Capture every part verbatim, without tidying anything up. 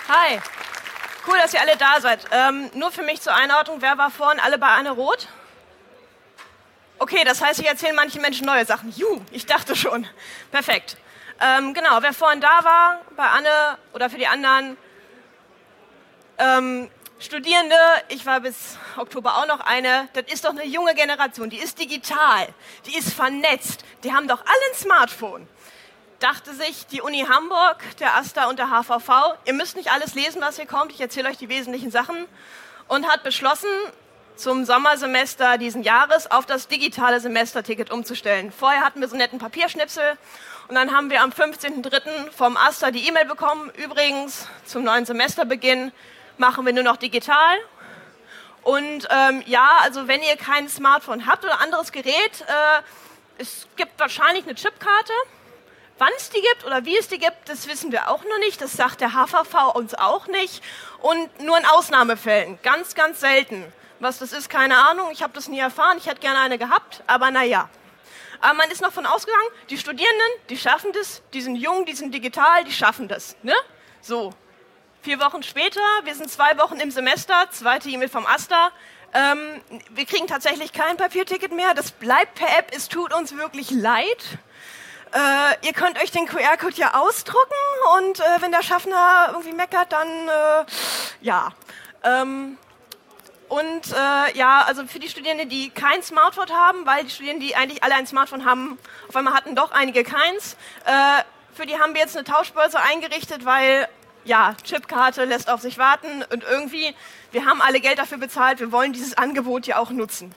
Hi, cool, dass ihr alle da seid. Ähm, nur für mich zur Einordnung, wer war vorhin alle bei Anne Roth? Okay, das heißt, ich erzähle manchen Menschen neue Sachen. Juhu, ich dachte schon. Perfekt. Ähm, genau, wer vorhin da war, bei Anne oder für die anderen ähm, Studierende, ich war bis Oktober auch noch eine, das ist doch eine junge Generation, die ist digital, die ist vernetzt, die haben doch alle ein Smartphone. Dachte sich die Uni Hamburg, der AStA und der H V V, ihr müsst nicht alles lesen, was hier kommt, ich erzähle euch die wesentlichen Sachen, und hat beschlossen, zum Sommersemester diesen Jahres auf das digitale Semesterticket umzustellen. Vorher hatten wir so einen netten Papierschnipsel und dann haben wir am fünfzehnten dritten vom AStA die E-Mail bekommen, übrigens zum neuen Semesterbeginn machen wir nur noch digital. Und ähm, ja, also wenn ihr kein Smartphone habt oder anderes Gerät, äh, es gibt wahrscheinlich eine Chipkarte. Wann es die gibt oder wie es die gibt, das wissen wir auch noch nicht. Das sagt der H V V uns auch nicht. Und nur in Ausnahmefällen, ganz, ganz selten. Was das ist, keine Ahnung. Ich habe das nie erfahren. Ich hätte gerne eine gehabt, aber naja. Aber man ist noch von ausgegangen, die Studierenden, die schaffen das. Die sind jung, die sind digital, die schaffen das. Ne? So, vier Wochen später, wir sind zwei Wochen im Semester, zweite E-Mail vom AStA. Ähm, wir kriegen tatsächlich kein Papierticket mehr. Das bleibt per App. Es tut uns wirklich leid. Äh, ihr könnt euch den Q R-Code ja ausdrucken und äh, wenn der Schaffner irgendwie meckert, dann äh, ja. Ähm, und äh, ja, also für die Studierenden, die kein Smartphone haben, weil die Studierenden, die eigentlich alle ein Smartphone haben, auf einmal hatten doch einige keins. Äh, für die haben wir jetzt eine Tauschbörse eingerichtet, weil ja, Chipkarte lässt auf sich warten und irgendwie, wir haben alle Geld dafür bezahlt, wir wollen dieses Angebot ja auch nutzen.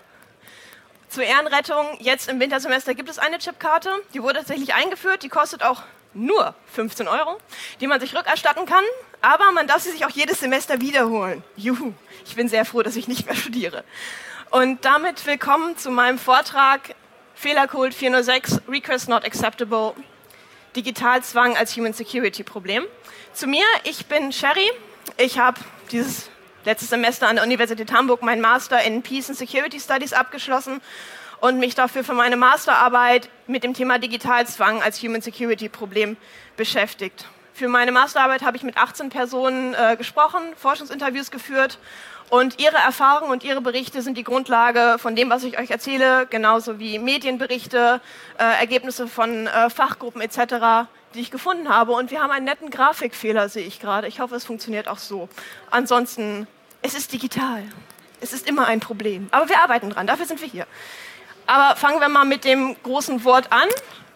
Zur Ehrenrettung, jetzt im Wintersemester gibt es eine Chipkarte, die wurde tatsächlich eingeführt, die kostet auch nur fünfzehn Euro, die man sich rückerstatten kann, aber man darf sie sich auch jedes Semester wiederholen. Juhu, ich bin sehr froh, dass ich nicht mehr studiere. Und damit willkommen zu meinem Vortrag Fehlercode vier null sechs, Request Not Acceptable, Digitalzwang als Human Security Problem. Zu mir, ich bin Sherry, ich habe dieses letztes Semester an der Universität Hamburg meinen Master in Peace and Security Studies abgeschlossen und mich dafür für meine Masterarbeit mit dem Thema Digitalzwang als Human Security Problem beschäftigt. Für meine Masterarbeit habe ich mit achtzehn Personen äh, gesprochen, Forschungsinterviews geführt und ihre Erfahrungen und ihre Berichte sind die Grundlage von dem, was ich euch erzähle, genauso wie Medienberichte, äh, Ergebnisse von äh, Fachgruppen et cetera, die ich gefunden habe. Und wir haben einen netten Grafikfehler, sehe ich gerade. Ich hoffe, es funktioniert auch so. Ansonsten, es ist digital. Es ist immer ein Problem. Aber wir arbeiten dran, dafür sind wir hier. Aber fangen wir mal mit dem großen Wort an.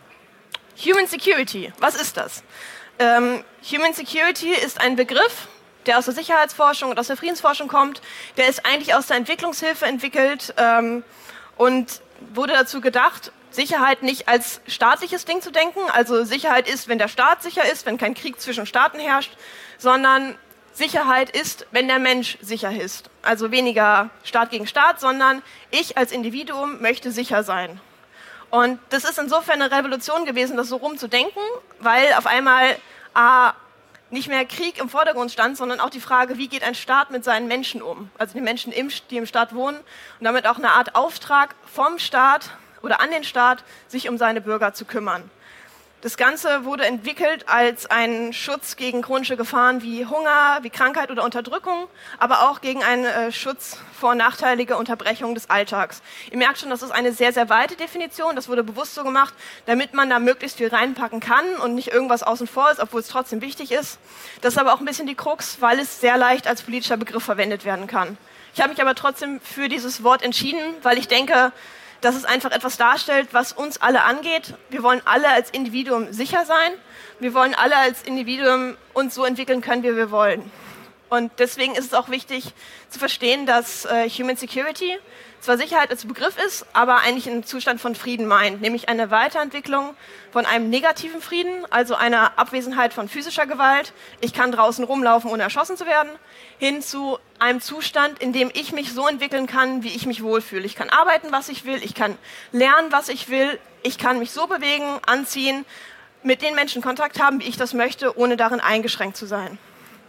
Human Security, was ist das? Ähm, Human Security ist ein Begriff, der aus der Sicherheitsforschung und aus der Friedensforschung kommt. Der ist eigentlich aus der Entwicklungshilfe entwickelt ähm, und wurde dazu gedacht, Sicherheit nicht als staatliches Ding zu denken, also Sicherheit ist, wenn der Staat sicher ist, wenn kein Krieg zwischen Staaten herrscht, sondern Sicherheit ist, wenn der Mensch sicher ist. Also weniger Staat gegen Staat, sondern ich als Individuum möchte sicher sein. Und das ist insofern eine Revolution gewesen, das so rumzudenken, weil auf einmal A, nicht mehr Krieg im Vordergrund stand, sondern auch die Frage, wie geht ein Staat mit seinen Menschen um? Also die Menschen, die im Staat wohnen und damit auch eine Art Auftrag vom Staat oder an den Staat, sich um seine Bürger zu kümmern. Das Ganze wurde entwickelt als ein Schutz gegen chronische Gefahren wie Hunger, wie Krankheit oder Unterdrückung, aber auch gegen einen äh, Schutz vor nachteiliger Unterbrechung des Alltags. Ihr merkt schon, das ist eine sehr, sehr weite Definition. Das wurde bewusst so gemacht, damit man da möglichst viel reinpacken kann und nicht irgendwas außen vor ist, obwohl es trotzdem wichtig ist. Das ist aber auch ein bisschen die Krux, weil es sehr leicht als politischer Begriff verwendet werden kann. Ich habe mich aber trotzdem für dieses Wort entschieden, weil ich denke, dass es einfach etwas darstellt, was uns alle angeht. Wir wollen alle als Individuum sicher sein. Wir wollen alle als Individuum uns so entwickeln können, wie wir wollen. Und deswegen ist es auch wichtig zu verstehen, dass äh, Human Security zwar Sicherheit als Begriff ist, aber eigentlich einen Zustand von Frieden meint, nämlich eine Weiterentwicklung von einem negativen Frieden, also einer Abwesenheit von physischer Gewalt. Ich kann draußen rumlaufen, ohne erschossen zu werden, hin zu einem Zustand, in dem ich mich so entwickeln kann, wie ich mich wohlfühle. Ich kann arbeiten, was ich will, ich kann lernen, was ich will, ich kann mich so bewegen, anziehen, mit den Menschen Kontakt haben, wie ich das möchte, ohne darin eingeschränkt zu sein.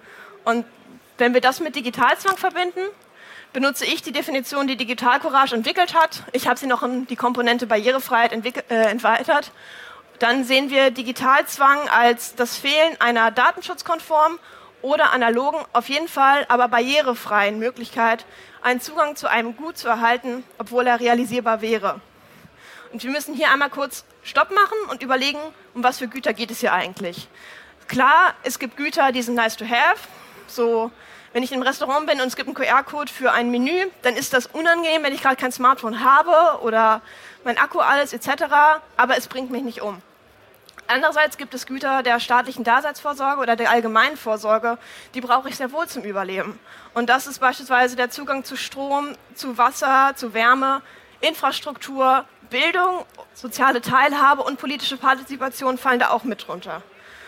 Und wenn wir das mit Digitalzwang verbinden, benutze ich die Definition, die Digital Courage entwickelt hat. Ich habe sie noch in die Komponente Barrierefreiheit entwickelt, äh, erweitert. Dann sehen wir Digitalzwang als das Fehlen einer datenschutzkonformen oder analogen, auf jeden Fall aber barrierefreien Möglichkeit, einen Zugang zu einem Gut zu erhalten, obwohl er realisierbar wäre. Und wir müssen hier einmal kurz Stopp machen und überlegen, um was für Güter geht es hier eigentlich. Klar, es gibt Güter, die sind nice to have. So, wenn ich im Restaurant bin und es gibt einen Q R-Code für ein Menü, dann ist das unangenehm, wenn ich gerade kein Smartphone habe oder mein Akku alles et cetera, aber es bringt mich nicht um. Andererseits gibt es Güter der staatlichen Daseinsvorsorge oder der allgemeinen Vorsorge, die brauche ich sehr wohl zum Überleben. Und das ist beispielsweise der Zugang zu Strom, zu Wasser, zu Wärme, Infrastruktur, Bildung, soziale Teilhabe und politische Partizipation fallen da auch mit drunter.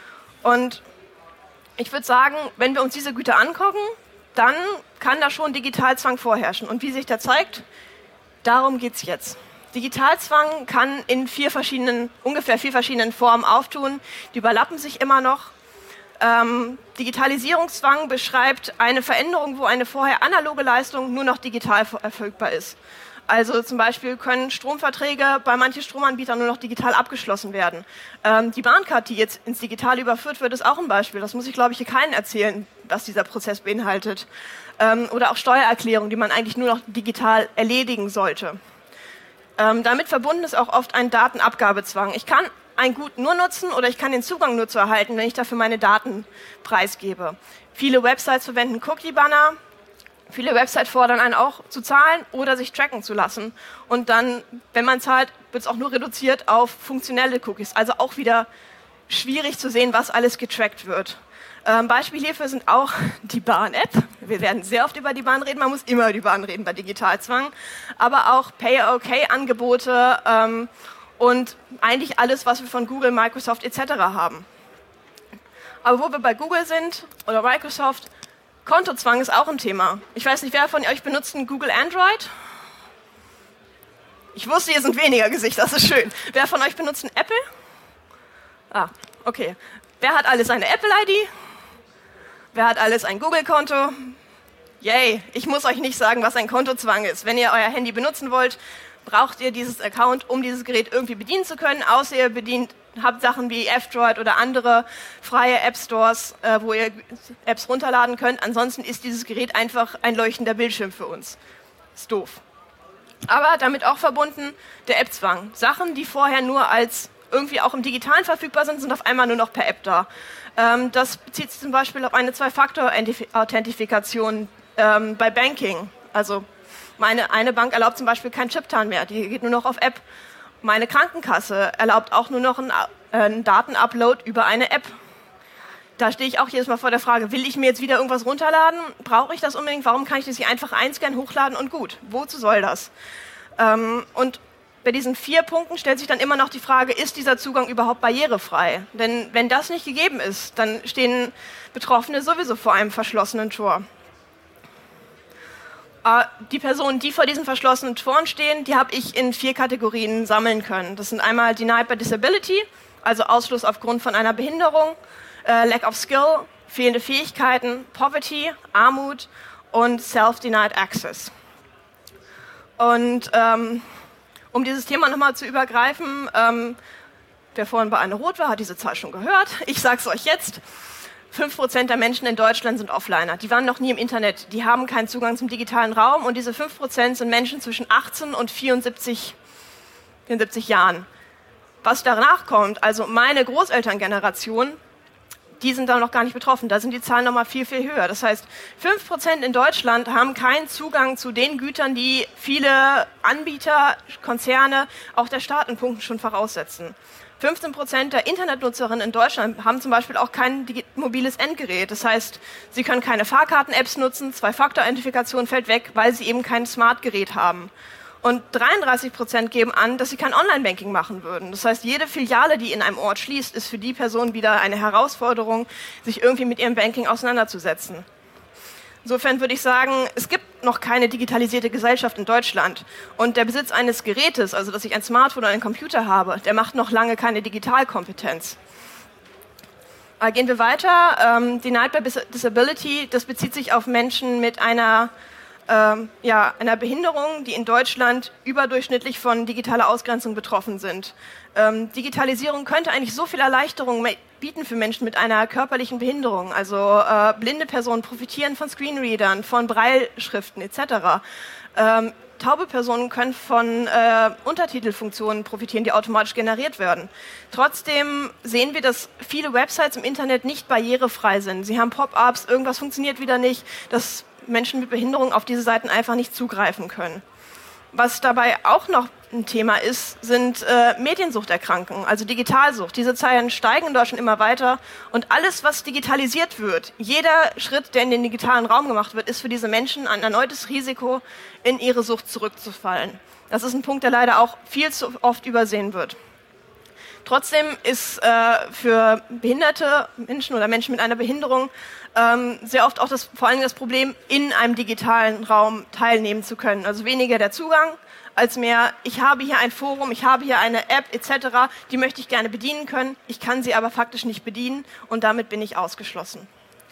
Und ich würde sagen, wenn wir uns diese Güter angucken, dann kann da schon Digitalzwang vorherrschen. Und wie sich der zeigt, darum geht es jetzt. Digitalzwang kann in vier verschiedenen, ungefähr vier verschiedenen Formen auftun. Die überlappen sich immer noch. Ähm, Digitalisierungszwang beschreibt eine Veränderung, wo eine vorher analoge Leistung nur noch digital verfügbar ist. Also zum Beispiel können Stromverträge bei manchen Stromanbietern nur noch digital abgeschlossen werden. Ähm, die Bahncard, die jetzt ins Digitale überführt wird, ist auch ein Beispiel. Das muss ich, glaube ich, hier keinen erzählen, was dieser Prozess beinhaltet. Ähm, oder auch Steuererklärungen, die man eigentlich nur noch digital erledigen sollte. Ähm, damit verbunden ist auch oft ein Datenabgabezwang. Ich kann ein Gut nur nutzen oder ich kann den Zugang nur zu erhalten, wenn ich dafür meine Daten preisgebe. Viele Websites verwenden Cookie-Banner. Viele Websites fordern einen auch zu zahlen oder sich tracken zu lassen. Und dann, wenn man zahlt, wird es auch nur reduziert auf funktionelle Cookies. Also auch wieder schwierig zu sehen, was alles getrackt wird. Ähm, Beispiel hierfür sind auch die Bahn-App. Wir werden sehr oft über die Bahn reden. Man muss immer über die Bahn reden bei Digitalzwang. Aber auch Pay-OK-Angebote ähm, und eigentlich alles, was wir von Google, Microsoft et cetera haben. Aber wo wir bei Google sind oder Microsoft, Kontozwang ist auch ein Thema. Ich weiß nicht, wer von euch benutzt ein Google Android? Ich wusste, hier sind weniger Gesichter, das ist schön. Wer von euch benutzt ein Apple? Ah, okay. Wer hat alles eine Apple-I D? Wer hat alles ein Google-Konto? Yay, ich muss euch nicht sagen, was ein Kontozwang ist. Wenn ihr euer Handy benutzen wollt, braucht ihr dieses Account, um dieses Gerät irgendwie bedienen zu können, außer ihr bedient, habt Sachen wie F-Droid oder andere freie App-Stores, äh, wo ihr Apps runterladen könnt. Ansonsten ist dieses Gerät einfach ein leuchtender Bildschirm für uns. Ist doof. Aber damit auch verbunden der App-Zwang. Sachen, die vorher nur als irgendwie auch im Digitalen verfügbar sind, sind auf einmal nur noch per App da. Ähm, das bezieht sich zum Beispiel auf eine Zwei-Faktor-Authentifikation ähm, bei Banking. Also meine eine Bank erlaubt zum Beispiel kein Chiptan mehr, die geht nur noch auf App. Meine Krankenkasse erlaubt auch nur noch einen, äh, einen Datenupload über eine App. Da stehe ich auch jedes Mal vor der Frage, will ich mir jetzt wieder irgendwas runterladen? Brauche ich das unbedingt? Warum kann ich das hier einfach einscannen, hochladen und gut? Wozu soll das? Ähm, und bei diesen vier Punkten stellt sich dann immer noch die Frage, ist dieser Zugang überhaupt barrierefrei? Denn wenn das nicht gegeben ist, dann stehen Betroffene sowieso vor einem verschlossenen Tor. Äh, die Personen, die vor diesen verschlossenen Toren stehen, die habe ich in vier Kategorien sammeln können. Das sind einmal Denied by Disability, also Ausschluss aufgrund von einer Behinderung, äh, Lack of Skill, fehlende Fähigkeiten, Poverty, Armut und Self-Denied Access. Und ähm, um dieses Thema nochmal zu übergreifen, ähm, wer vorhin bei Anne Roth war, hat diese Zahl schon gehört. Ich sage es euch jetzt. fünf Prozent der Menschen in Deutschland sind Offliner. Die waren noch nie im Internet. Die haben keinen Zugang zum digitalen Raum. Und diese fünf Prozent sind Menschen zwischen achtzehn und vierundsiebzig, vierundsiebzig Jahren. Was danach kommt, also meine Großelterngeneration, die sind da noch gar nicht betroffen. Da sind die Zahlen noch mal viel, viel höher. Das heißt, fünf Prozent in Deutschland haben keinen Zugang zu den Gütern, die viele Anbieter, Konzerne, auch der Staat in Punkten schon voraussetzen. fünfzehn Prozent der Internetnutzerinnen in Deutschland haben zum Beispiel auch kein mobiles Endgerät. Das heißt, sie können keine Fahrkarten-Apps nutzen, Zwei-Faktor-Identifikation fällt weg, weil sie eben kein Smart-Gerät haben. Und dreiunddreißig Prozent geben an, dass sie kein Online-Banking machen würden. Das heißt, jede Filiale, die in einem Ort schließt, ist für die Person wieder eine Herausforderung, sich irgendwie mit ihrem Banking auseinanderzusetzen. Insofern würde ich sagen, es gibt noch keine digitalisierte Gesellschaft in Deutschland. Und der Besitz eines Gerätes, also dass ich ein Smartphone oder einen Computer habe, der macht noch lange keine Digitalkompetenz. Aber gehen wir weiter. Ähm, Denied by Disability, das bezieht sich auf Menschen mit einer Ähm, ja, einer Behinderung, die in Deutschland überdurchschnittlich von digitaler Ausgrenzung betroffen sind. Ähm, Digitalisierung könnte eigentlich so viel Erleichterung bieten für Menschen mit einer körperlichen Behinderung. Also äh, blinde Personen profitieren von Screenreadern, von Brailleschriften et cetera. Ähm, taube Personen können von äh, Untertitelfunktionen profitieren, die automatisch generiert werden. Trotzdem sehen wir, dass viele Websites im Internet nicht barrierefrei sind. Sie haben Pop-ups, irgendwas funktioniert wieder nicht, dass Menschen mit Behinderung auf diese Seiten einfach nicht zugreifen können. Was dabei auch noch ein Thema ist, sind äh, Mediensuchterkrankungen, also Digitalsucht. Diese Zahlen steigen in Deutschland immer weiter und alles, was digitalisiert wird, jeder Schritt, der in den digitalen Raum gemacht wird, ist für diese Menschen ein erneutes Risiko, in ihre Sucht zurückzufallen. Das ist ein Punkt, der leider auch viel zu oft übersehen wird. Trotzdem ist äh, für behinderte Menschen oder Menschen mit einer Behinderung ähm, sehr oft auch das, vor allem das Problem, in einem digitalen Raum teilnehmen zu können. Also weniger der Zugang, als mehr, ich habe hier ein Forum, ich habe hier eine App et cetera, die möchte ich gerne bedienen können, ich kann sie aber faktisch nicht bedienen und damit bin ich ausgeschlossen.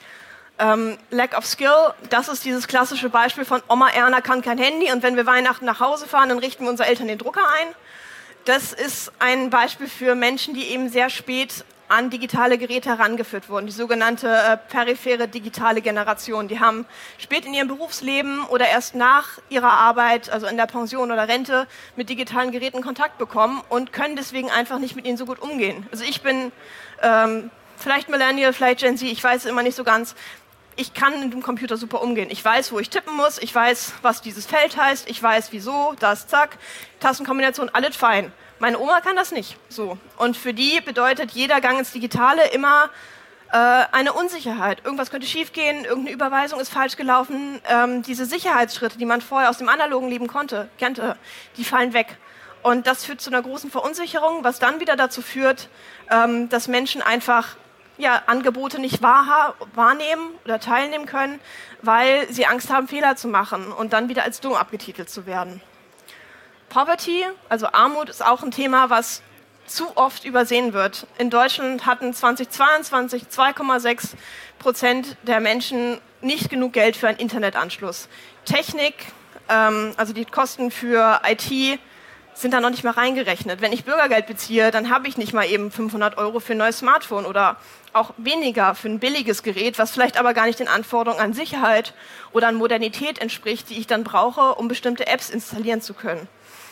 Ähm, Lack of Skill, das ist dieses klassische Beispiel von Oma Erna kann kein Handy und wenn wir Weihnachten nach Hause fahren, dann richten wir unsere Eltern den Drucker ein. Das ist ein Beispiel für Menschen, die eben sehr spät an digitale Geräte herangeführt wurden, die sogenannte äh, periphere digitale Generation. Die haben spät in ihrem Berufsleben oder erst nach ihrer Arbeit, also in der Pension oder Rente, mit digitalen Geräten Kontakt bekommen und können deswegen einfach nicht mit ihnen so gut umgehen. Also ich bin ähm, vielleicht Millennial, vielleicht Gen Z, ich weiß immer nicht so ganz. Ich kann mit dem Computer super umgehen. Ich weiß, wo ich tippen muss, ich weiß, was dieses Feld heißt, ich weiß, wieso, das, zack, Tastenkombination, alles fein. Meine Oma kann das nicht so. Und für die bedeutet jeder Gang ins Digitale immer äh, eine Unsicherheit. Irgendwas könnte schiefgehen, irgendeine Überweisung ist falsch gelaufen. Ähm, diese Sicherheitsschritte, die man vorher aus dem analogen Leben konnte, kannte, die fallen weg. Und das führt zu einer großen Verunsicherung, was dann wieder dazu führt, ähm, dass Menschen einfach ja, Angebote nicht wahr, wahrnehmen oder teilnehmen können, weil sie Angst haben, Fehler zu machen und dann wieder als dumm abgetitelt zu werden. Poverty, also Armut, ist auch ein Thema, was zu oft übersehen wird. In Deutschland hatten zweitausendzweiundzwanzig zwei Komma sechs Prozent der Menschen nicht genug Geld für einen Internetanschluss. Technik, ähm, also die Kosten für I T, sind da noch nicht mal reingerechnet. Wenn ich Bürgergeld beziehe, dann habe ich nicht mal eben fünfhundert Euro für ein neues Smartphone oder auch weniger für ein billiges Gerät, was vielleicht aber gar nicht den Anforderungen an Sicherheit oder an Modernität entspricht, die ich dann brauche, um bestimmte Apps installieren zu können.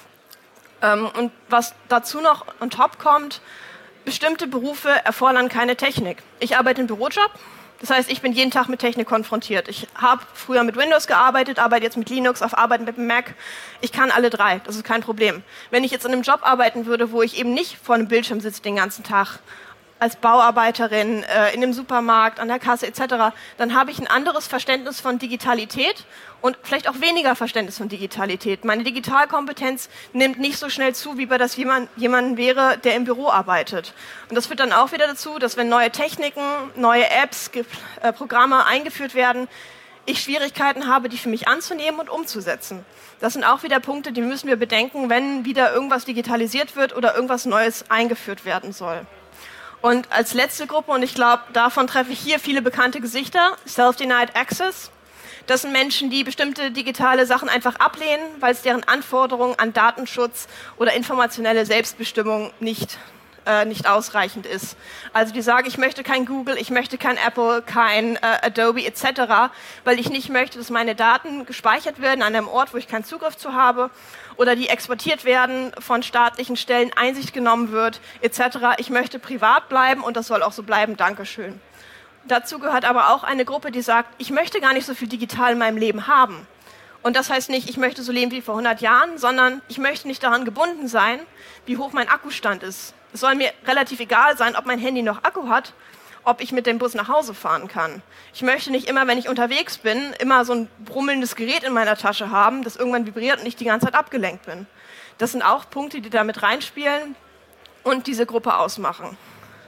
Ähm, und was dazu noch on top kommt, bestimmte Berufe erfordern keine Technik. Ich arbeite im Bürojob. Das heißt, ich bin jeden Tag mit Technik konfrontiert. Ich habe früher mit Windows gearbeitet, arbeite jetzt mit Linux, auf Arbeit mit dem Mac. Ich kann alle drei, das ist kein Problem. Wenn ich jetzt in einem Job arbeiten würde, wo ich eben nicht vor einem Bildschirm sitze den ganzen Tag, als Bauarbeiterin, äh, in einem Supermarkt, an der Kasse et cetera, dann habe ich ein anderes Verständnis von Digitalität und vielleicht auch weniger Verständnis von Digitalität. Meine Digitalkompetenz nimmt nicht so schnell zu, wie bei das jemand, jemand wäre, der im Büro arbeitet. Und das führt dann auch wieder dazu, dass wenn neue Techniken, neue Apps, äh, Programme eingeführt werden, ich Schwierigkeiten habe, die für mich anzunehmen und umzusetzen. Das sind auch wieder Punkte, die müssen wir bedenken, wenn wieder irgendwas digitalisiert wird oder irgendwas Neues eingeführt werden soll. Und als letzte Gruppe, und ich glaube, davon treffe ich hier viele bekannte Gesichter, Self-Denied Access. Das sind Menschen, die bestimmte digitale Sachen einfach ablehnen, weil es deren Anforderungen an Datenschutz oder informationelle Selbstbestimmung nicht, äh, nicht ausreichend ist. Also die sagen, ich möchte kein Google, ich möchte kein Apple, kein äh, Adobe et cetera, weil ich nicht möchte, dass meine Daten gespeichert werden an einem Ort, wo ich keinen Zugriff zu habe, oder die exportiert werden, von staatlichen Stellen Einsicht genommen wird, et cetera. Ich möchte privat bleiben und das soll auch so bleiben. Dankeschön. Dazu gehört aber auch eine Gruppe, die sagt, ich möchte gar nicht so viel digital in meinem Leben haben. Und das heißt nicht, ich möchte so leben wie vor hundert Jahren, sondern ich möchte nicht daran gebunden sein, wie hoch mein Akkustand ist. Es soll mir relativ egal sein, ob mein Handy noch Akku hat, ob ich mit dem Bus nach Hause fahren kann. Ich möchte nicht immer, wenn ich unterwegs bin, immer so ein brummelndes Gerät in meiner Tasche haben, das irgendwann vibriert und ich die ganze Zeit abgelenkt bin. Das sind auch Punkte, die da mit reinspielen und diese Gruppe ausmachen.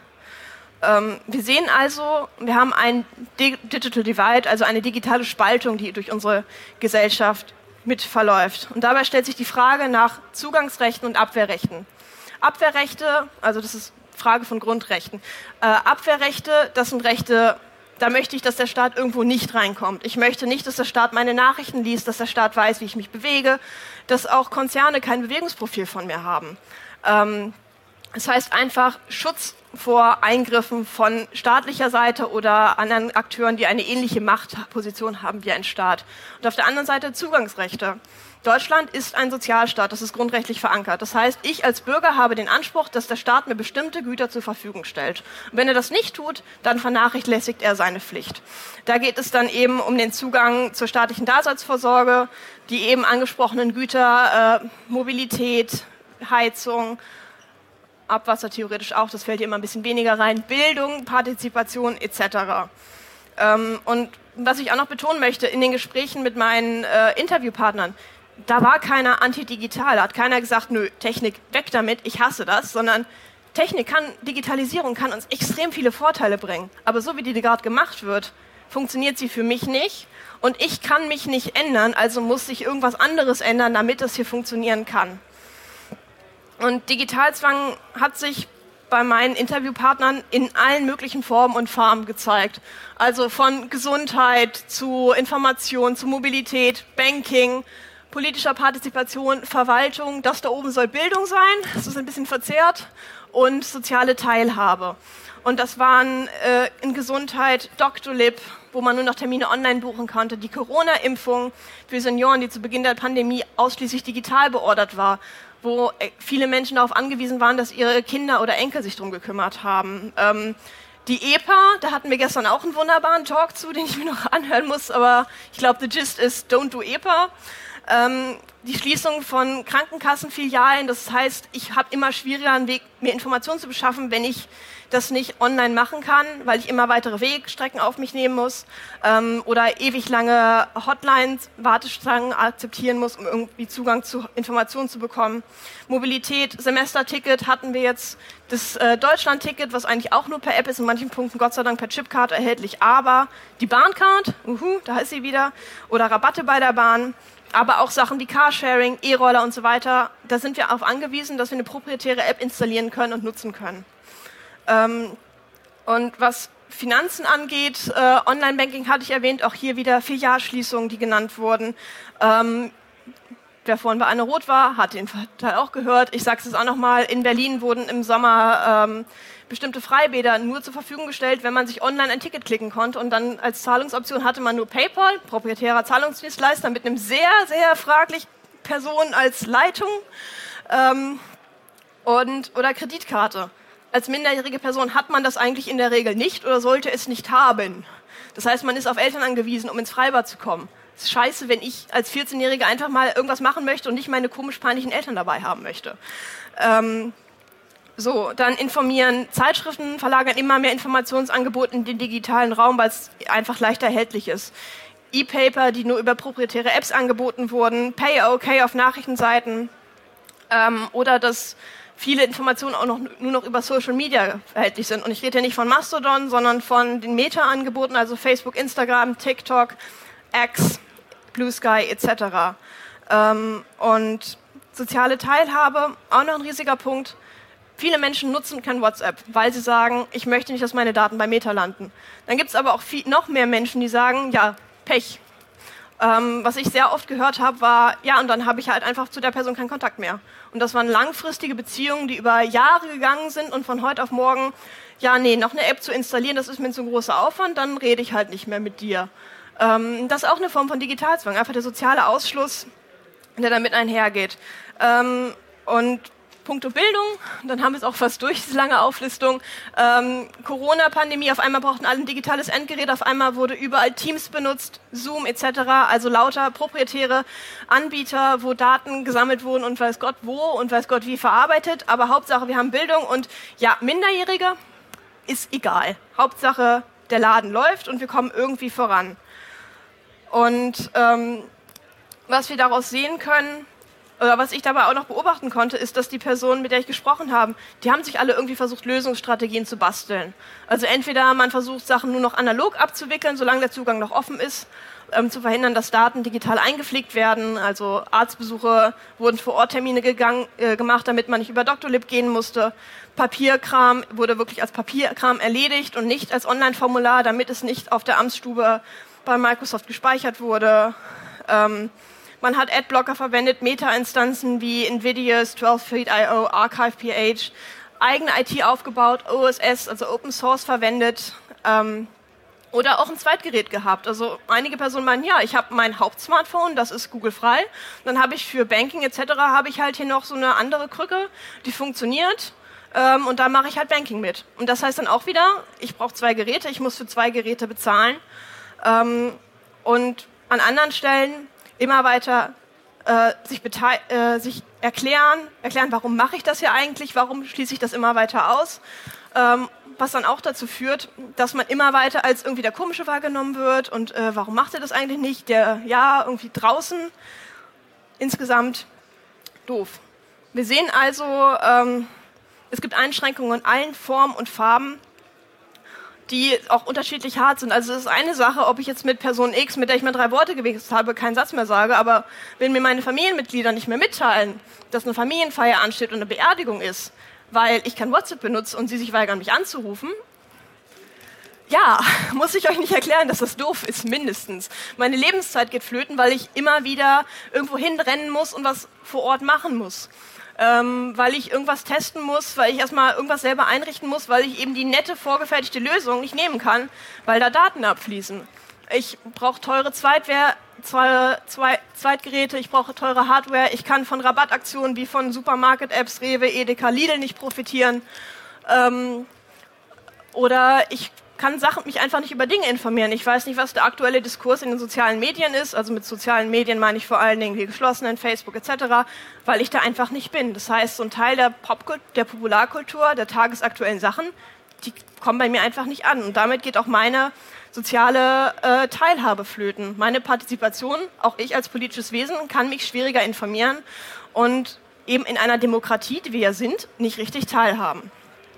Ähm, wir sehen also, wir haben ein Digital Divide, also eine digitale Spaltung, die durch unsere Gesellschaft mit verläuft. Und dabei stellt sich die Frage nach Zugangsrechten und Abwehrrechten. Abwehrrechte, also das ist Frage von Grundrechten. Äh, Abwehrrechte, das sind Rechte, da möchte ich, dass der Staat irgendwo nicht reinkommt. Ich möchte nicht, dass der Staat meine Nachrichten liest, dass der Staat weiß, wie ich mich bewege, dass auch Konzerne kein Bewegungsprofil von mir haben. Ähm, das heißt einfach Schutz vor Eingriffen von staatlicher Seite oder anderen Akteuren, die eine ähnliche Machtposition haben wie ein Staat. Und auf der anderen Seite Zugangsrechte. Deutschland ist ein Sozialstaat, das ist grundrechtlich verankert. Das heißt, ich als Bürger habe den Anspruch, dass der Staat mir bestimmte Güter zur Verfügung stellt. Und wenn er das nicht tut, dann vernachlässigt er seine Pflicht. Da geht es dann eben um den Zugang zur staatlichen Daseinsvorsorge, die eben angesprochenen Güter, äh, Mobilität, Heizung, Abwasser theoretisch auch, das fällt hier immer ein bisschen weniger rein, Bildung, Partizipation et cetera. Ähm, und was ich auch noch betonen möchte, in den Gesprächen mit meinen äh, Interviewpartnern, da war keiner antidigital, da hat keiner gesagt, nö, Technik, weg damit, ich hasse das, sondern Technik kann, Digitalisierung kann uns extrem viele Vorteile bringen. Aber so wie die gerade gemacht wird, funktioniert sie für mich nicht und ich kann mich nicht ändern, also muss sich irgendwas anderes ändern, damit das hier funktionieren kann. Und Digitalzwang hat sich bei meinen Interviewpartnern in allen möglichen Formen und Farben gezeigt. Also von Gesundheit zu Information, zu Mobilität, Banking, politischer Partizipation, Verwaltung, das da oben soll Bildung sein, das ist ein bisschen verzerrt, und soziale Teilhabe. Und das waren äh, in Gesundheit Doctolib, wo man nur noch Termine online buchen konnte, die Corona-Impfung für Senioren, die zu Beginn der Pandemie ausschließlich digital beordert war, wo äh, viele Menschen darauf angewiesen waren, dass ihre Kinder oder Enkel sich darum gekümmert haben. Ähm, die E P A, da hatten wir gestern auch einen wunderbaren Talk zu, den ich mir noch anhören muss, aber ich glaube, the gist ist, don't do E P A. Ähm, die Schließung von Krankenkassenfilialen, das heißt, ich habe immer schwieriger einen Weg, mir Informationen zu beschaffen, wenn ich das nicht online machen kann, weil ich immer weitere Wegstrecken auf mich nehmen muss ähm, oder ewig lange Hotlines, Warteschlangen akzeptieren muss, um irgendwie Zugang zu Informationen zu bekommen. Mobilität, Semesterticket hatten wir jetzt, das äh, Deutschland-Ticket, was eigentlich auch nur per App ist, in manchen Punkten Gott sei Dank per Chipcard erhältlich, aber die Bahncard, uhu, da ist sie wieder, oder Rabatte bei der Bahn, aber auch Sachen wie Carsharing, E-Roller und so weiter, da sind wir darauf angewiesen, dass wir eine proprietäre App installieren können und nutzen können. Ähm, und was Finanzen angeht, äh, Online-Banking hatte ich erwähnt, auch hier wieder Filialschließungen, die genannt wurden. Ähm, wer vorhin bei Anne Roth war, hat den Teil auch gehört. Ich sage es jetzt auch nochmal, in Berlin wurden im Sommer ähm, bestimmte Freibäder nur zur Verfügung gestellt, wenn man sich online ein Ticket klicken konnte und dann als Zahlungsoption hatte man nur PayPal, proprietärer Zahlungsdienstleister mit einem sehr, sehr fraglichen Person als Leitung ähm, und, oder Kreditkarte. Als minderjährige Person hat man das eigentlich in der Regel nicht oder sollte es nicht haben. Das heißt, man ist auf Eltern angewiesen, um ins Freibad zu kommen. Es ist scheiße, wenn ich als vierzehnjährige einfach mal irgendwas machen möchte und nicht meine komisch peinlichen Eltern dabei haben möchte. Ähm, so, dann informieren. Zeitschriften verlagern immer mehr Informationsangebote in den digitalen Raum, weil es einfach leichter erhältlich ist. E-Paper, die nur über proprietäre Apps angeboten wurden, Pay-OK auf Nachrichtenseiten ähm, oder das viele Informationen auch noch, nur noch über Social Media erhältlich sind. Und ich rede hier nicht von Mastodon, sondern von den Meta-Angeboten, also Facebook, Instagram, TikTok, X, Blue Sky et cetera. Ähm, und soziale Teilhabe, auch noch ein riesiger Punkt. Viele Menschen nutzen kein WhatsApp, weil sie sagen, ich möchte nicht, dass meine Daten bei Meta landen. Dann gibt es aber auch viel, noch mehr Menschen, die sagen, ja, Pech. Ähm, was ich sehr oft gehört habe, war, ja, und dann habe ich halt einfach zu der Person keinen Kontakt mehr. Und das waren langfristige Beziehungen, die über Jahre gegangen sind und von heute auf morgen, ja, nee, noch eine App zu installieren, das ist mir zu großer Aufwand, dann rede ich halt nicht mehr mit dir. Ähm, das ist auch eine Form von Digitalzwang, einfach der soziale Ausschluss, der damit einhergeht. Ähm, und puncto Bildung, dann haben wir es auch fast durch, diese lange Auflistung. Ähm, Corona-Pandemie, auf einmal brauchten alle ein digitales Endgerät, auf einmal wurde überall Teams benutzt, Zoom et cetera, also lauter proprietäre Anbieter, wo Daten gesammelt wurden und weiß Gott wo und weiß Gott wie verarbeitet, aber Hauptsache wir haben Bildung und ja, Minderjährige ist egal. Hauptsache der Laden läuft und wir kommen irgendwie voran. Und ähm, was wir daraus sehen können, oder was ich dabei auch noch beobachten konnte, ist, dass die Personen, mit der ich gesprochen habe, die haben sich alle irgendwie versucht, Lösungsstrategien zu basteln. Also entweder man versucht, Sachen nur noch analog abzuwickeln, solange der Zugang noch offen ist, ähm, zu verhindern, dass Daten digital eingepflegt werden. Also Arztbesuche wurden vor Ort Termine gegangen, äh, gemacht, damit man nicht über Doctolib gehen musste. Papierkram wurde wirklich als Papierkram erledigt und nicht als Online-Formular, damit es nicht auf der Amtsstube bei Microsoft gespeichert wurde. Ähm, Man hat Adblocker verwendet, Meta-Instanzen wie NVIDIA's twelve feet I O, Archive P H, eigene I T aufgebaut, O S S, also Open Source verwendet, ähm, oder auch ein Zweitgerät gehabt. Also einige Personen meinen, ja, ich habe mein Hauptsmartphone, das ist Google-frei. Dann habe ich für Banking et cetera habe ich halt hier noch so eine andere Krücke, die funktioniert. Ähm, und da mache ich halt Banking mit. Und das heißt dann auch wieder, ich brauche zwei Geräte, ich muss für zwei Geräte bezahlen. Ähm, und an anderen Stellen immer weiter äh, sich, äh, sich erklären, erklären, warum mache ich das hier eigentlich, warum schließe ich das immer weiter aus. Ähm, was dann auch dazu führt, dass man immer weiter als irgendwie der Komische wahrgenommen wird und äh, warum macht er das eigentlich nicht, der ja irgendwie draußen, insgesamt doof. Wir sehen also, ähm, es gibt Einschränkungen in allen Formen und Farben, die auch unterschiedlich hart sind. Also es ist eine Sache, ob ich jetzt mit Person X, mit der ich mal drei Worte gewechselt habe, keinen Satz mehr sage, aber wenn mir meine Familienmitglieder nicht mehr mitteilen, dass eine Familienfeier ansteht und eine Beerdigung ist, weil ich kein WhatsApp benutze und sie sich weigern, mich anzurufen, ja, muss ich euch nicht erklären, dass das doof ist, mindestens. Meine Lebenszeit geht flöten, weil ich immer wieder irgendwo hinrennen muss und was vor Ort machen muss. Ähm, weil ich irgendwas testen muss, weil ich erstmal irgendwas selber einrichten muss, weil ich eben die nette, vorgefertigte Lösung nicht nehmen kann, weil da Daten abfließen. Ich brauche teure Zweitwehr, zwei, zwei, Zweitgeräte, ich brauche teure Hardware, ich kann von Rabattaktionen wie von Supermarket-Apps, Rewe, Edeka, Lidl nicht profitieren. Ähm, oder ich kann Sachen, mich einfach nicht über Dinge informieren. Ich weiß nicht, was der aktuelle Diskurs in den sozialen Medien ist. Also mit sozialen Medien meine ich vor allen Dingen die geschlossenen, Facebook et cetera, weil ich da einfach nicht bin. Das heißt, so ein Teil der Popkult- der Popularkultur, der tagesaktuellen Sachen, die kommen bei mir einfach nicht an. Und damit geht auch meine soziale äh, Teilhabe flöten. Meine Partizipation, auch ich als politisches Wesen, kann mich schwieriger informieren und eben in einer Demokratie, die wir ja sind, nicht richtig teilhaben.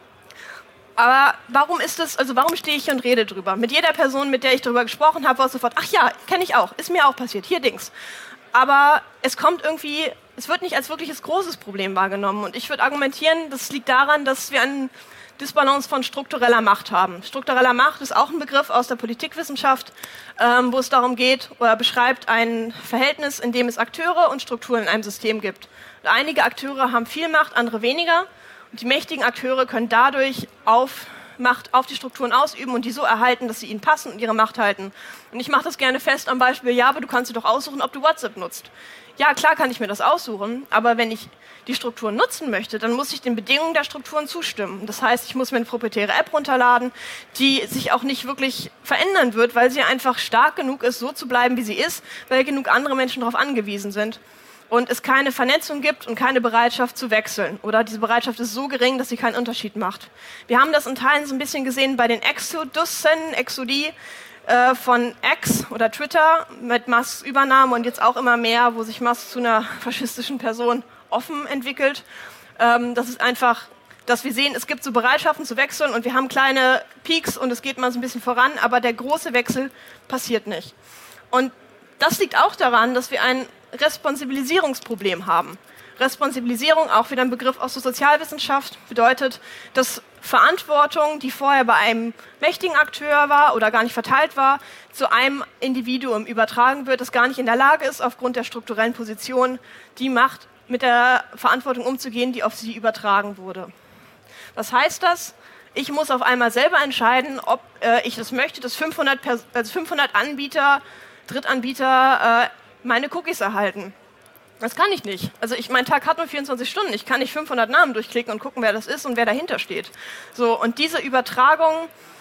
Aber warum ist das, also warum stehe ich hier und rede drüber? Mit jeder Person, mit der ich darüber gesprochen habe, war sofort, ach ja, kenne ich auch, ist mir auch passiert, hier Dings. Aber es kommt irgendwie, es wird nicht als wirkliches großes Problem wahrgenommen. Und ich würde argumentieren, das liegt daran, dass wir eine Disbalance von struktureller Macht haben. Struktureller Macht ist auch ein Begriff aus der Politikwissenschaft, ähm, wo es darum geht oder beschreibt ein Verhältnis, in dem es Akteure und Strukturen in einem System gibt. Und einige Akteure haben viel Macht, andere weniger. Und die mächtigen Akteure können dadurch auf Macht auf die Strukturen ausüben und die so erhalten, dass sie ihnen passen und ihre Macht halten. Und ich mache das gerne fest am Beispiel, ja, aber du kannst dir doch aussuchen, ob du WhatsApp nutzt. Ja, klar kann ich mir das aussuchen, aber wenn ich die Strukturen nutzen möchte, dann muss ich den Bedingungen der Strukturen zustimmen. Das heißt, ich muss mir eine proprietäre App runterladen, die sich auch nicht wirklich verändern wird, weil sie einfach stark genug ist, so zu bleiben, wie sie ist, weil genug andere Menschen darauf angewiesen sind. Und es keine Vernetzung gibt und keine Bereitschaft zu wechseln. Oder diese Bereitschaft ist so gering, dass sie keinen Unterschied macht. Wir haben das in Teilen so ein bisschen gesehen bei den Exodussen, Exodie äh, von X oder Twitter mit Musks Übernahme und jetzt auch immer mehr, wo sich Musk zu einer faschistischen Person offen entwickelt. Ähm, das ist einfach, dass wir sehen, es gibt so Bereitschaften zu wechseln und wir haben kleine Peaks und es geht mal so ein bisschen voran, aber der große Wechsel passiert nicht. Und das liegt auch daran, dass wir ein Responsibilisierungsproblem haben. Responsibilisierung, auch wieder ein Begriff aus der Sozialwissenschaft, bedeutet, dass Verantwortung, die vorher bei einem mächtigen Akteur war oder gar nicht verteilt war, zu einem Individuum übertragen wird, das gar nicht in der Lage ist, aufgrund der strukturellen Position die Macht mit der Verantwortung umzugehen, die auf sie übertragen wurde. Was heißt das? Ich muss auf einmal selber entscheiden, ob äh, ich das möchte, dass fünfhundert, Pers- also fünfhundert Anbieter, Drittanbieter äh, meine Cookies erhalten. Das kann ich nicht. Also ich, mein Tag hat nur vierundzwanzig Stunden. Ich kann nicht fünfhundert Namen durchklicken und gucken, wer das ist und wer dahinter steht. So, und diese Übertragung,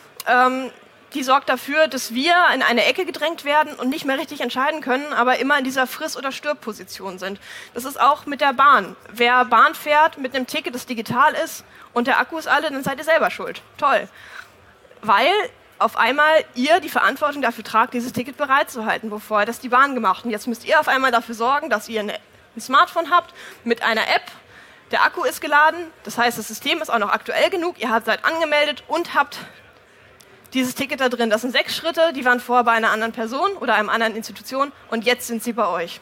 ähm, die sorgt dafür, dass wir in eine Ecke gedrängt werden und nicht mehr richtig entscheiden können, aber immer in dieser Friss- oder Stirb-Position sind. Das ist auch mit der Bahn. Wer Bahn fährt mit einem Ticket, das digital ist und der Akku ist alle, dann seid ihr selber schuld. Toll. Weil auf einmal ihr die Verantwortung dafür tragt, dieses Ticket bereitzuhalten, wo vorher das die Bahn gemacht. Und jetzt müsst ihr auf einmal dafür sorgen, dass ihr ein Smartphone habt mit einer App, der Akku ist geladen, das heißt, das System ist auch noch aktuell genug, ihr habt seid angemeldet und habt dieses Ticket da drin. Das sind sechs Schritte, die waren vorher bei einer anderen Person oder einer anderen Institution und jetzt sind sie bei euch.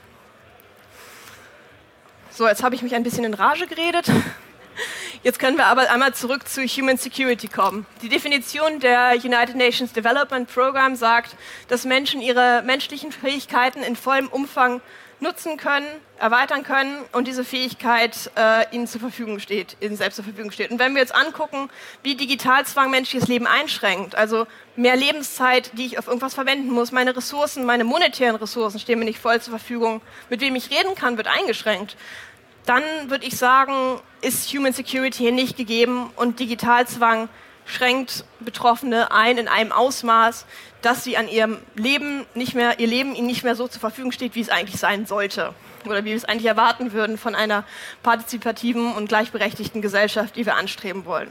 So, jetzt habe ich mich ein bisschen in Rage geredet. Jetzt können wir aber einmal zurück zu Human Security kommen. Die Definition der United Nations Development Program sagt, dass Menschen ihre menschlichen Fähigkeiten in vollem Umfang nutzen können, erweitern können und diese Fähigkeit äh, ihnen zur Verfügung steht, ihnen selbst zur Verfügung steht. Und wenn wir jetzt angucken, wie Digitalzwang menschliches Leben einschränkt, also mehr Lebenszeit, die ich auf irgendwas verwenden muss, meine Ressourcen, meine monetären Ressourcen stehen mir nicht voll zur Verfügung, mit wem ich reden kann, wird eingeschränkt, dann würde ich sagen, ist Human Security hier nicht gegeben und Digitalzwang schränkt Betroffene ein in einem Ausmaß, dass sie an ihrem Leben nicht mehr, ihr Leben ihnen nicht mehr so zur Verfügung steht, wie es eigentlich sein sollte. Oder wie wir es eigentlich erwarten würden von einer partizipativen und gleichberechtigten Gesellschaft, die wir anstreben wollen.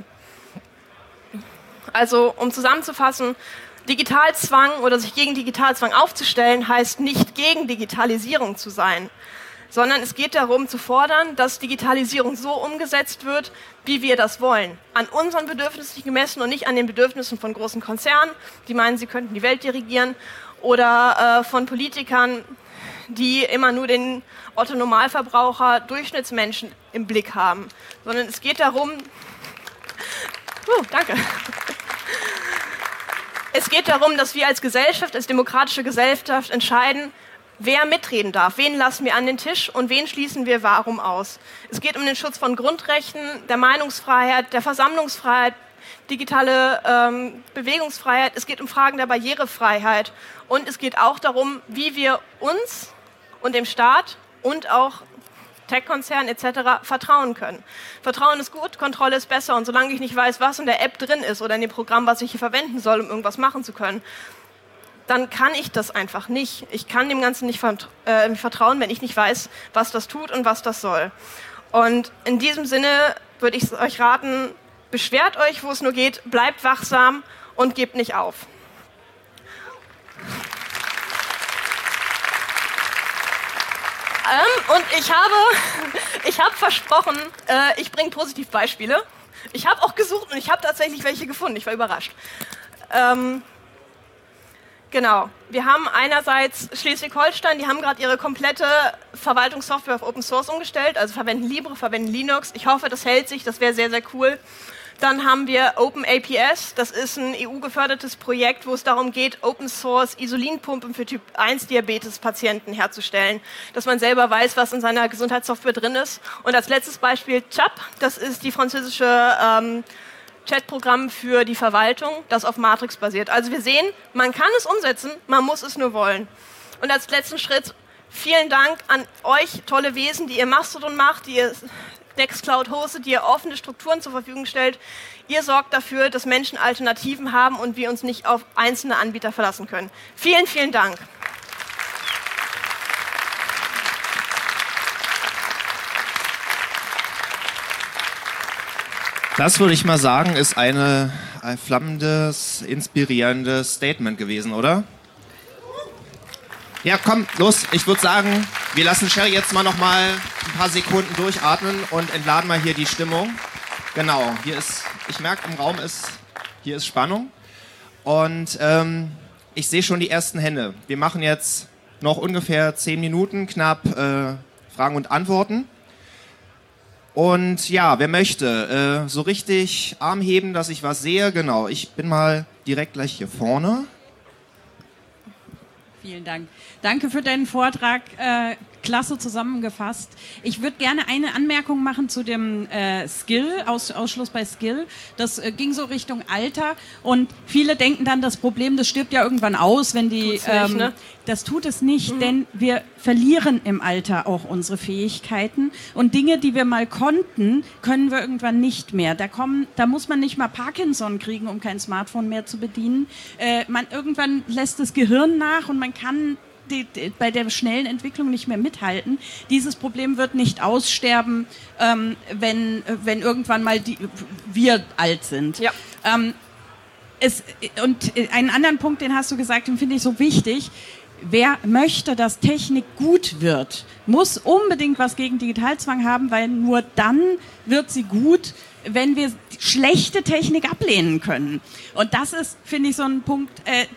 Also, um zusammenzufassen, Digitalzwang oder sich gegen Digitalzwang aufzustellen, heißt nicht gegen Digitalisierung zu sein, sondern es geht darum zu fordern, dass Digitalisierung so umgesetzt wird, wie wir das wollen. An unseren Bedürfnissen gemessen und nicht an den Bedürfnissen von großen Konzernen, die meinen, sie könnten die Welt dirigieren, oder äh, von Politikern, die immer nur den Otto-Normalverbraucher, Durchschnittsmenschen im Blick haben. Sondern es geht darum... Uh, danke. Es geht darum, dass wir als Gesellschaft, als demokratische Gesellschaft entscheiden, wer mitreden darf, wen lassen wir an den Tisch und wen schließen wir warum aus. Es geht um den Schutz von Grundrechten, der Meinungsfreiheit, der Versammlungsfreiheit, digitale ähm, Bewegungsfreiheit. Es geht um Fragen der Barrierefreiheit und es geht auch darum, wie wir uns und dem Staat und auch Tech-Konzernen et cetera vertrauen können. Vertrauen ist gut, Kontrolle ist besser und solange ich nicht weiß, was in der App drin ist oder in dem Programm, was ich hier verwenden soll, um irgendwas machen zu können, dann kann ich das einfach nicht. Ich kann dem Ganzen nicht vert- äh, vertrauen, wenn ich nicht weiß, was das tut und was das soll. Und in diesem Sinne würde ich euch raten, beschwert euch, wo es nur geht, bleibt wachsam und gebt nicht auf. Ähm, und ich habe, ich habe versprochen, äh, ich bringe Positivbeispiele. Ich habe auch gesucht und ich habe tatsächlich welche gefunden. Ich war überrascht. Ähm, Genau. Wir haben einerseits Schleswig-Holstein, die haben gerade ihre komplette Verwaltungssoftware auf Open Source umgestellt, also verwenden Libre, verwenden Linux. Ich hoffe, das hält sich, das wäre sehr, sehr cool. Dann haben wir OpenAPS, das ist ein E U-gefördertes Projekt, wo es darum geht, Open Source Insulinpumpen für Typ eins Diabetes-Patienten herzustellen, dass man selber weiß, was in seiner Gesundheitssoftware drin ist. Und als letztes Beispiel Chap, das ist die französische ähm, Chatprogramm für die Verwaltung, das auf Matrix basiert. Also wir sehen, man kann es umsetzen, man muss es nur wollen. Und als letzten Schritt, vielen Dank an euch, tolle Wesen, die ihr Mastodon macht, die ihr Nextcloud hostet, die ihr offene Strukturen zur Verfügung stellt. Ihr sorgt dafür, dass Menschen Alternativen haben und wir uns nicht auf einzelne Anbieter verlassen können. Vielen, vielen Dank. Das würde ich mal sagen, ist eine, ein flammendes, inspirierendes Statement gewesen, oder? Ja, komm, los. Ich würde sagen, wir lassen Sherry jetzt mal noch mal ein paar Sekunden durchatmen und entladen mal hier die Stimmung. Genau, hier ist, ich merke, im Raum ist, hier ist Spannung. Und ähm, ich sehe schon die ersten Hände. Wir machen jetzt noch ungefähr zehn Minuten, knapp äh, Fragen und Antworten. Und ja, wer möchte, äh, so richtig Arm heben, dass ich was sehe? Genau, ich bin mal direkt gleich hier vorne. Vielen Dank. Danke für deinen Vortrag. Äh, klasse zusammengefasst. Ich würde gerne eine Anmerkung machen zu dem äh, Skill, Aus, Ausschluss bei Skill. Das äh, ging so Richtung Alter und viele denken dann, das Problem, das stirbt ja irgendwann aus, wenn die... Tut's nicht, ähm, ne? Das tut es nicht, mhm. denn wir verlieren im Alter auch unsere Fähigkeiten und Dinge, die wir mal konnten, können wir irgendwann nicht mehr. Da kommen, da muss man nicht mal Parkinson kriegen, um kein Smartphone mehr zu bedienen. Äh, man, irgendwann lässt das Gehirn nach und man kann Die, die, bei der schnellen Entwicklung nicht mehr mithalten. Dieses Problem wird nicht aussterben, ähm, wenn, wenn irgendwann mal die, wir alt sind. Ja. Ähm, es, und einen anderen Punkt, den hast du gesagt, den finde ich so wichtig. Wer möchte, dass Technik gut wird, muss unbedingt was gegen Digitalzwang haben, weil nur dann wird sie gut, wenn wir schlechte Technik ablehnen können. Und das ist, finde ich, so ein Punkt, äh,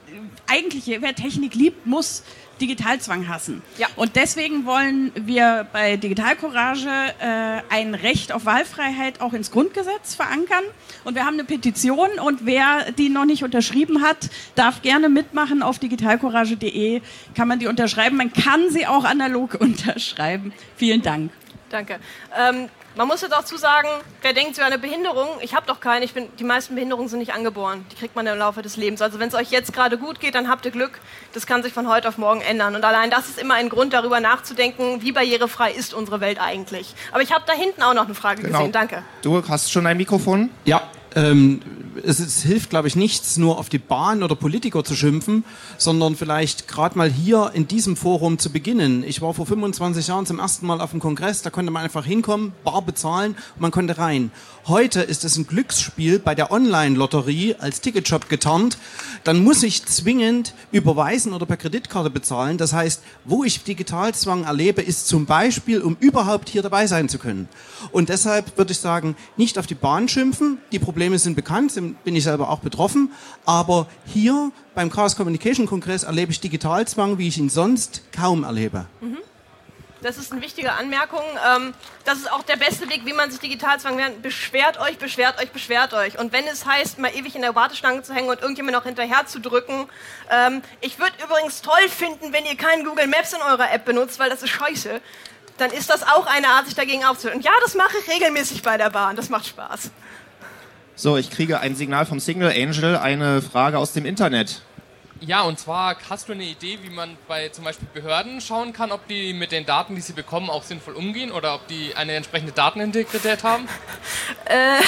eigentlich, wer Technik liebt, muss Digitalzwang hassen. Ja. Und deswegen wollen wir bei Digital Courage äh, ein Recht auf Wahlfreiheit auch ins Grundgesetz verankern. Und wir haben eine Petition und wer die noch nicht unterschrieben hat, darf gerne mitmachen. Auf digitalcourage punkt de kann man die unterschreiben. Man kann sie auch analog unterschreiben. Vielen Dank. Danke. Ähm, man muss jetzt auch zu sagen, wer denkt, sie hat eine Behinderung, ich habe doch keine, ich bin, die meisten Behinderungen sind nicht angeboren. Die kriegt man im Laufe des Lebens. Also wenn es euch jetzt gerade gut geht, dann habt ihr Glück. Das kann sich von heute auf morgen ändern. Und allein das ist immer ein Grund, darüber nachzudenken, wie barrierefrei ist unsere Welt eigentlich. Aber ich habe da hinten auch noch eine Frage Genau. gesehen. Danke. Du hast schon ein Mikrofon? Ja, ähm, es, es hilft, glaube ich, nichts, nur auf die Bahn oder Politiker zu schimpfen, sondern vielleicht gerade mal hier in diesem Forum zu beginnen. Ich war vor fünfundzwanzig Jahren zum ersten Mal auf dem Kongress, da konnte man einfach hinkommen, bar bezahlen und man konnte rein. Heute ist es ein Glücksspiel bei der Online-Lotterie als Ticketshop getarnt. Dann muss ich zwingend überweisen oder per Kreditkarte bezahlen. Das heißt, wo ich Digitalzwang erlebe, ist zum Beispiel, um überhaupt hier dabei sein zu können. Und deshalb würde ich sagen, nicht auf die Bahn schimpfen. Die Probleme sind bekannt, bin ich selber auch betroffen. Aber hier beim Chaos Communication Kongress erlebe ich Digitalzwang, wie ich ihn sonst kaum erlebe. Mhm. Das ist eine wichtige Anmerkung. Das ist auch der beste Weg, wie man sich Digitalzwang lernt. Beschwert euch, beschwert euch, beschwert euch. Und wenn es heißt, mal ewig in der Warteschlange zu hängen und irgendjemand noch hinterher zu drücken. Ich würde übrigens toll finden, wenn ihr kein Google Maps in eurer App benutzt, weil das ist scheiße. Dann ist das auch eine Art, sich dagegen aufzuhören. Und ja, das mache ich regelmäßig bei der Bahn. Das macht Spaß. So, ich kriege ein Signal vom Signal Angel, eine Frage aus dem Internet. Ja, und zwar, hast du eine Idee, wie man bei zum Beispiel Behörden schauen kann, ob die mit den Daten, die sie bekommen, auch sinnvoll umgehen oder ob die eine entsprechende Datenintegrität haben? Äh,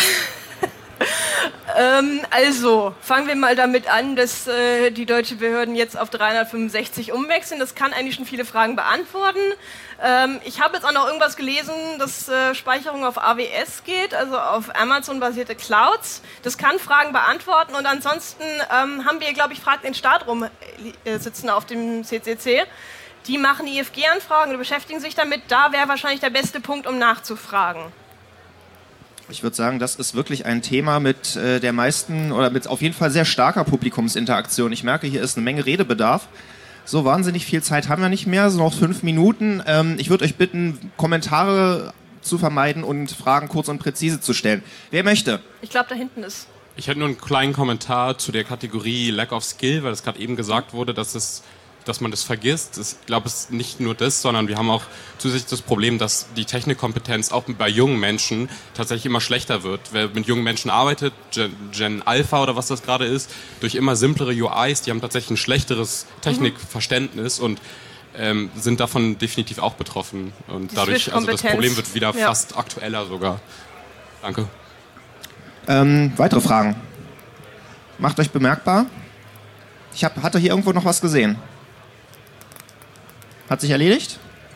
ähm, also, fangen wir mal damit an, dass äh, die deutschen Behörden jetzt auf dreihundertfünfundsechzig umwechseln. Das kann eigentlich schon viele Fragen beantworten. Ähm, ich habe jetzt auch noch irgendwas gelesen, dass äh, Speicherung auf A W S geht, also auf Amazon-basierte Clouds. Das kann Fragen beantworten und ansonsten ähm, haben wir, glaube ich, Frag den Staat rum äh, sitzen auf dem C C C. Die machen I F G-Anfragen und beschäftigen sich damit. Da wäre wahrscheinlich der beste Punkt, um nachzufragen. Ich würde sagen, das ist wirklich ein Thema mit äh, der meisten oder mit auf jeden Fall sehr starker Publikumsinteraktion. Ich merke, hier ist eine Menge Redebedarf. So wahnsinnig viel Zeit haben wir nicht mehr, so noch fünf Minuten. Ähm, ich würde euch bitten, Kommentare zu vermeiden und Fragen kurz und präzise zu stellen. Wer möchte? Ich glaube, da hinten ist. Ich hätte nur einen kleinen Kommentar zu der Kategorie Lack of Skill, weil es gerade eben gesagt wurde, dass es dass man das vergisst. Ich glaube, es ist nicht nur das, sondern wir haben auch zusätzlich das Problem, dass die Technikkompetenz auch bei jungen Menschen tatsächlich immer schlechter wird. Wer mit jungen Menschen arbeitet, Gen, Gen Alpha oder was das gerade ist, durch immer simplere U Is, die haben tatsächlich ein schlechteres Technikverständnis und ähm, sind davon definitiv auch betroffen. Und die dadurch, also das Problem wird wieder ja. fast aktueller sogar. Danke. Ähm, weitere Fragen? Macht euch bemerkbar. Ich hab, hatte hier irgendwo noch was gesehen. Hat sich erledigt?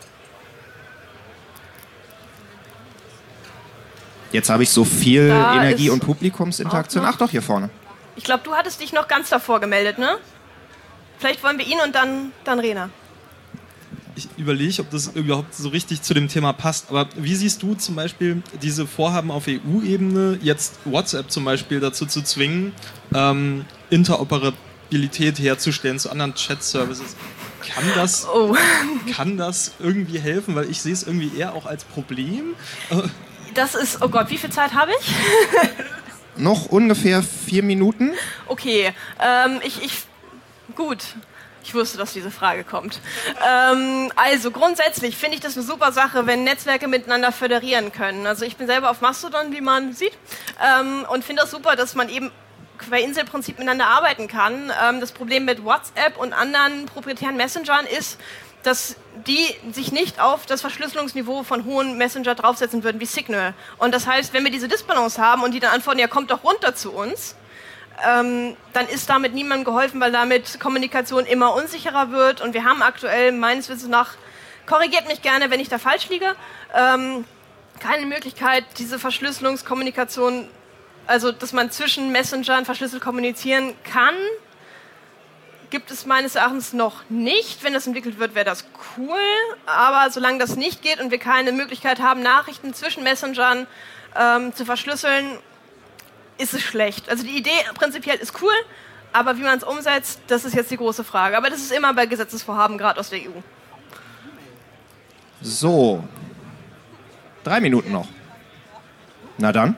Jetzt habe ich so viel da Energie und Publikumsinteraktion. Ach doch, hier vorne. Ich glaube, du hattest dich noch ganz davor gemeldet, ne? Vielleicht wollen wir ihn und dann, dann Rena. Ich überlege, ob das überhaupt so richtig zu dem Thema passt. Aber wie siehst du zum Beispiel diese Vorhaben auf E U-Ebene, jetzt WhatsApp zum Beispiel dazu zu zwingen, ähm, Interoperabilität herzustellen zu anderen Chat-Services? Kann das, oh. kann das irgendwie helfen? Weil ich sehe es irgendwie eher auch als Problem. Das ist, oh Gott, wie viel Zeit habe ich? Noch ungefähr vier Minuten. Okay, ähm, ich, ich, gut. Ich wusste, dass diese Frage kommt. Ähm, also grundsätzlich finde ich das eine super Sache, wenn Netzwerke miteinander föderieren können. Also ich bin selber auf Mastodon, wie man sieht, ähm, und finde das super, dass man eben qua Inselprinzip miteinander arbeiten kann. Ähm, das Problem mit WhatsApp und anderen proprietären Messengern ist, dass die sich nicht auf das Verschlüsselungsniveau von hohen Messenger draufsetzen würden, wie Signal. Und das heißt, wenn wir diese Disbalance haben und die dann antworten, ja, kommt doch runter zu uns, ähm, dann ist damit niemandem geholfen, weil damit Kommunikation immer unsicherer wird. Und wir haben aktuell, meines Wissens nach, korrigiert mich gerne, wenn ich da falsch liege, ähm, keine Möglichkeit, diese Verschlüsselungskommunikation, also dass man zwischen Messengern verschlüsselt kommunizieren kann, gibt es meines Erachtens noch nicht. Wenn das entwickelt wird, wäre das cool. Aber solange das nicht geht und wir keine Möglichkeit haben, Nachrichten zwischen Messengern ähm, zu verschlüsseln, ist es schlecht. Also die Idee prinzipiell ist cool, Aber wie man es umsetzt, das ist jetzt die große Frage. Aber das ist immer bei Gesetzesvorhaben, gerade aus der E U. So. Drei Minuten noch. Na dann.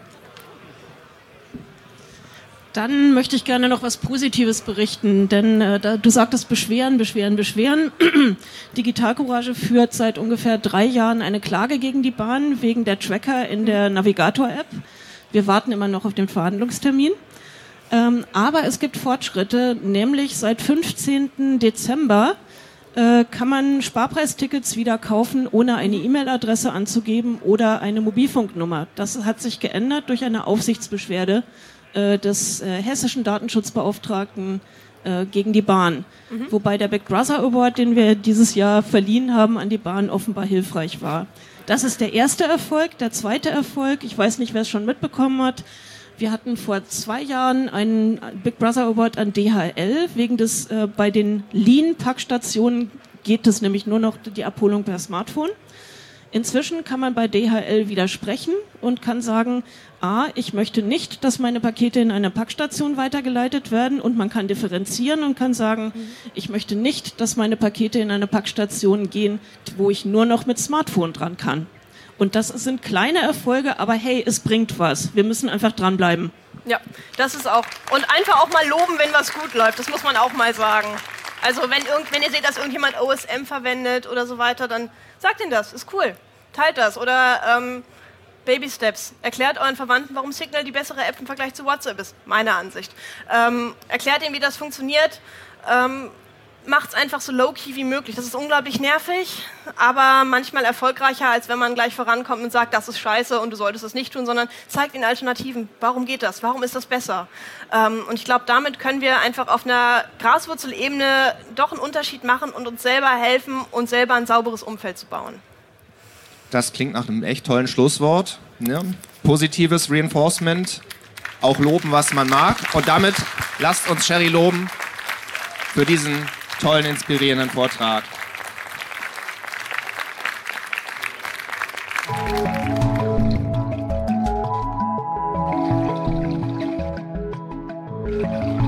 Dann möchte ich gerne noch was Positives berichten, denn äh, da, du sagtest Beschweren, Beschweren, Beschweren. Digital Courage führt seit ungefähr drei Jahren eine Klage gegen die Bahn wegen der Tracker in der Navigator-App. Wir warten immer noch auf den Verhandlungstermin. Ähm, aber es gibt Fortschritte, nämlich seit fünfzehnten Dezember äh, kann man Sparpreistickets wieder kaufen, ohne eine E-Mail-Adresse anzugeben oder eine Mobilfunknummer. Das hat sich geändert durch eine Aufsichtsbeschwerde des äh, hessischen Datenschutzbeauftragten äh, gegen die Bahn. Mhm. Wobei der Big Brother Award, den wir dieses Jahr verliehen haben an die Bahn, offenbar hilfreich war. Das ist der erste Erfolg. Der zweite Erfolg, ich weiß nicht, wer es schon mitbekommen hat, wir hatten vor zwei Jahren einen Big Brother Award an D H L, wegen des, äh, bei den Lean-Packstationen geht es nämlich nur noch die Abholung per Smartphone. Inzwischen kann man bei D H L widersprechen und kann sagen, a, ich möchte nicht, dass meine Pakete in eine Packstation weitergeleitet werden, und man kann differenzieren und kann sagen, mhm. ich möchte nicht, dass meine Pakete in eine Packstation gehen, wo ich nur noch mit Smartphone dran kann. Und das sind kleine Erfolge, aber hey, es bringt was. Wir müssen einfach dranbleiben. Ja, das ist auch. Und einfach auch mal loben, wenn was gut läuft. Das muss man auch mal sagen. Also wenn, irgend, wenn ihr seht, dass irgendjemand O S M verwendet oder so weiter, dann sagt ihnen das, ist cool. Teilt das. Oder ähm, Baby Steps. Erklärt euren Verwandten, warum Signal die bessere App im Vergleich zu WhatsApp ist. Meine Ansicht. Ähm, erklärt ihnen, wie das funktioniert. Ähm, Macht es einfach so low-key wie möglich. Das ist unglaublich nervig, aber manchmal erfolgreicher, als wenn man gleich vorankommt und sagt, das ist scheiße und du solltest das nicht tun, sondern zeigt ihnen Alternativen. Warum geht das? Warum ist das besser? Ähm, und ich glaube, damit können wir einfach auf einer Graswurzelebene doch einen Unterschied machen und uns selber helfen, uns selber ein sauberes Umfeld zu bauen. Das klingt nach einem echt tollen Schlusswort. Ja. Positives Reinforcement, auch loben, was man mag. Und damit lasst uns Sherry loben für diesen tollen, inspirierenden Vortrag. Thank you.